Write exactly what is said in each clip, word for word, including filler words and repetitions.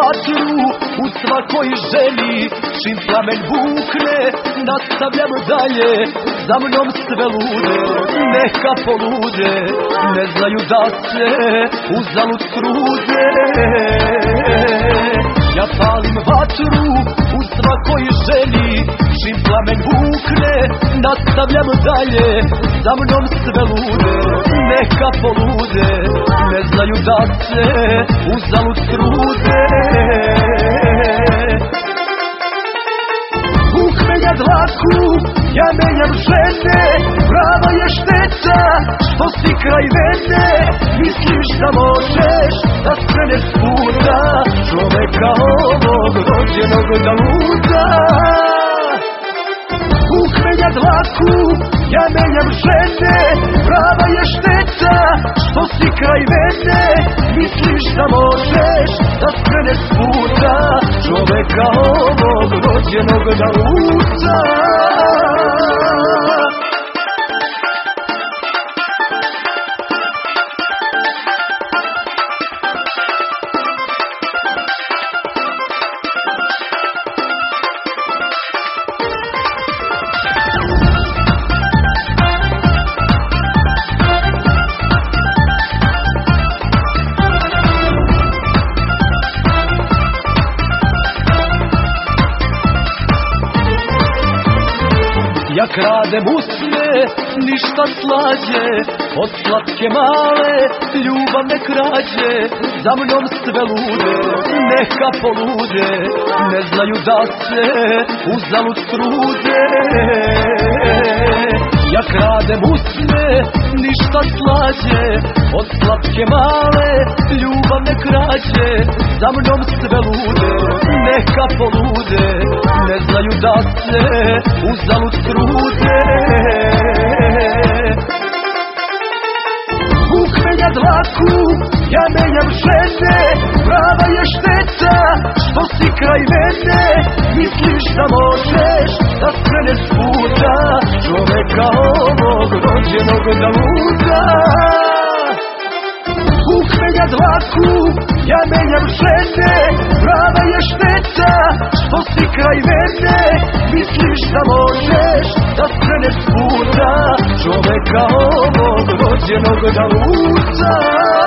vatru u svakoj ženi. Čim plamen bukne, nastavljam dalje, za mnom sve lude, neka polude, ne znaju da se uzalud trude. Ja palim vatru u svakoj ženi, čim plamen bukne, nastavljam dalje, za mnom sve lude, neka polude, ne znaju da se uzalud trude. Vuk menja dlaku, ja menjam žene, prava je šteta što si kraj mene. Misliš da možeš da skreneš s puta čoveka ovog rođenog da luta. Vuk menja dlaku, ja menjam žene, prava je šteta što si kraj mene. Misliš da možeš da skreneš s puta čoveka ovog rođenog da luta. Ja kradem usne, ništa slađe, od slatke male ljubavne krađe. Za mnom sve lude, neka polude, ne znaju da se uzalud trude. Ja kradem usne, ništa slađe, od slatke male ljubavne krađe. Za mnom sve lude, neka polude, ne znaju da se uzalud trude. Vuk menja dlaku, ja menjam žene, prava je šteta što si kraj mene. Misliš da možeš da skreneš s puta čoveka ovog rođenog da luta. Vuk menja dlaku, ja menjam žene, prava je šteta što si kraj mene. Misliš da možeš da skreneš s puta čoveka ovog rođenog da luta.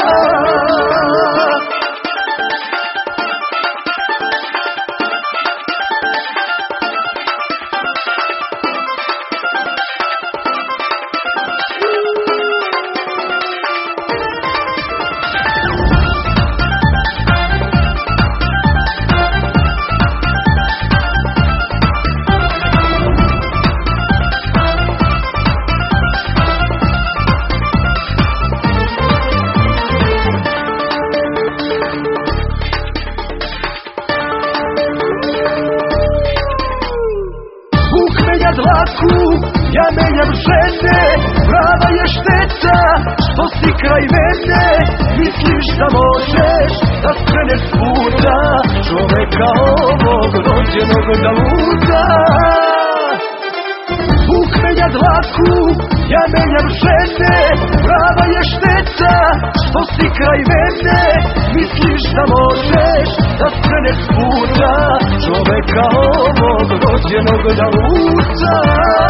Dlaku, ja menjam žene, prava je šteta što si kraj mene. Misliš da možeš da skreneš s puta čoveka ovog rođenog da luta. Vuk menja dlaku, ja menjam žene, prava je šteta što si kraj mene. Misliš da možeš da skreneš s puta čoveka ovog rođenog da luta.